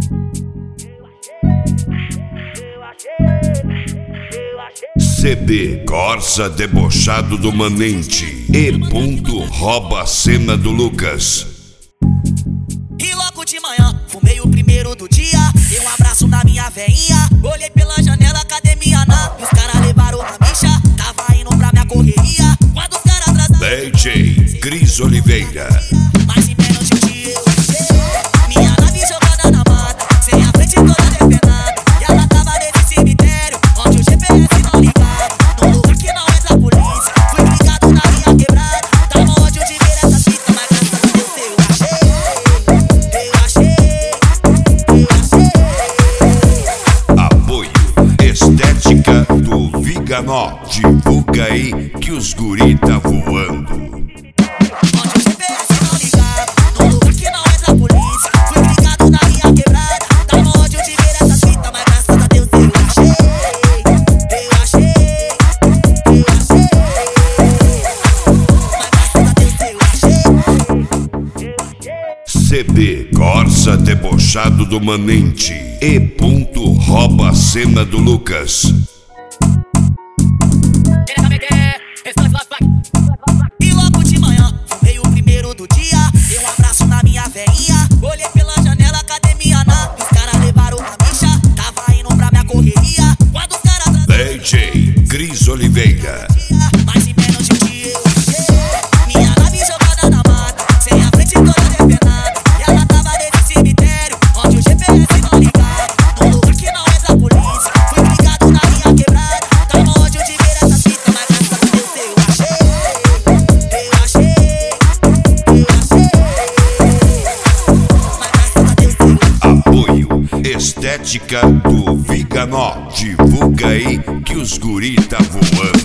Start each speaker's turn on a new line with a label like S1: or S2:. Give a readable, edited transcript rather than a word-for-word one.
S1: CB Corsa debochado do Manente. E ponto rouba a cena do Lucas.
S2: E logo de manhã, fumei o primeiro do dia. Dei um abraço na minha veinha. Olhei pela janela, academia e os caras levaram a bicha. Tava indo pra minha correria. Quando os caras atrasaram,
S1: DJ Cris Oliveira.
S2: mais em menos de um dia eu achei minha nave jogada na mata, sem a frente toda depenada. E ela tava nesse cemitério, onde o GPS não ligava. Num lugar que não entra a polícia. Fui ligado na minha quebrada. Tava onde eu tive essa fita, mas graças a Deus eu achei.
S1: Apoio Estética do Viganó. Divulga aí que os guri tá voando.
S2: Onde o GPS não ligava, num lugar que não entra a polícia. Fui ligado na minha quebrada. Tava onde eu tive essa fita, mas graças a Deus eu achei. Mas graças a Deus eu achei.
S1: CB Corsa debochado do Manente. E ponto rouba a cena do Lucas.
S2: E logo de manhã, fumei o primeiro do dia. Dei um abraço na minha veinha. Olhei pela janela, academia e os caras levaram a bicha. Tava indo pra minha correria. Quando os caras atrasaram,
S1: DJ Cris Oliveira.
S2: mais em menos de um dia eu achei minha nave jogada na mata, sem a frente toda depenada. E ela tava nesse cemitério, onde o GPS não ligava. Num lugar que não entra a polícia. Fui ligado na minha quebrada. Tava onde eu tive essa fita, mas graças a Deus eu achei.
S1: Apoio Estética do Viganó. Divulga aí que os guri tá voando.